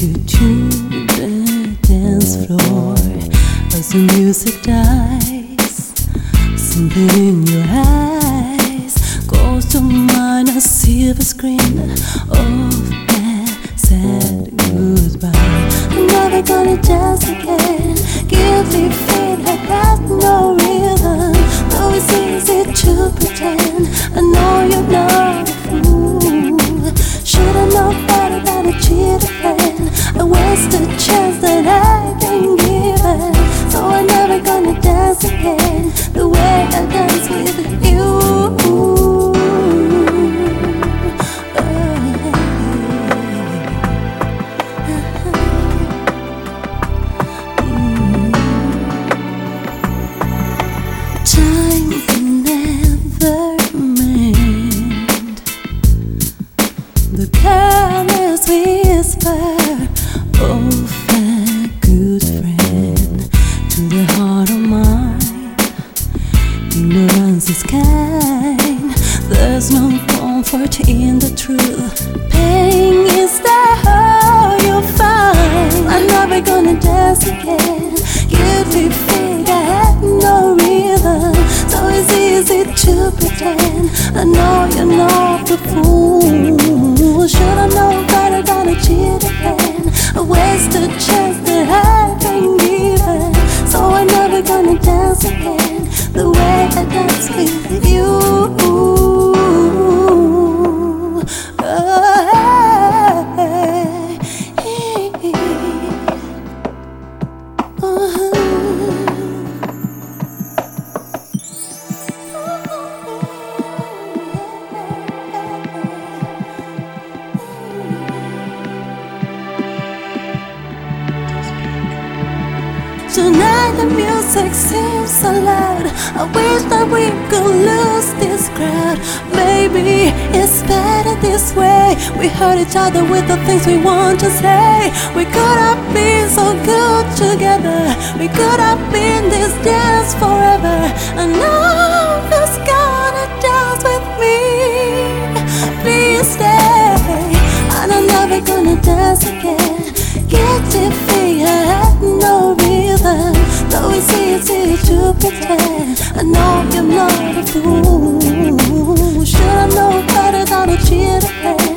to the dance floor as the music dies. Something in your eyes goes to mine, a silver screen of that sad goodbye. I'm never gonna dance again. Guilty feet have got no rhythm. Though it's easy to pretend, I know you're not a fool. Should've known better than a cheated friend. I wasted a chance that I can give it. So I'm never gonna dance again the way I dance with you. Time can never mend the careless whisper of a good friend to the heart of mine. Ignorance is kind. There's no comfort in the truth. Pain is the hole you'll find. I'm never gonna dance again. Guilty feet, I had no rhythm. So it's easy to pretend. I know you're not the fool. Should've known better than a cheated friend. I wasted a chance that I can give it. So I'm never gonna dance again the way I dance with you. Tonight the music seems so loud. I wish that we could lose this crowd. Maybe it's better this way. We hurt each other with the things we want to say. We could have been so good together. We could have been this dance forever. And now who's gonna dance with me? Please stay. And I'm never gonna dance again. Guilty feet, I had no rhythm. Though it's easy to pretend, I know you're not a fool. Should've known better than a cheated friend.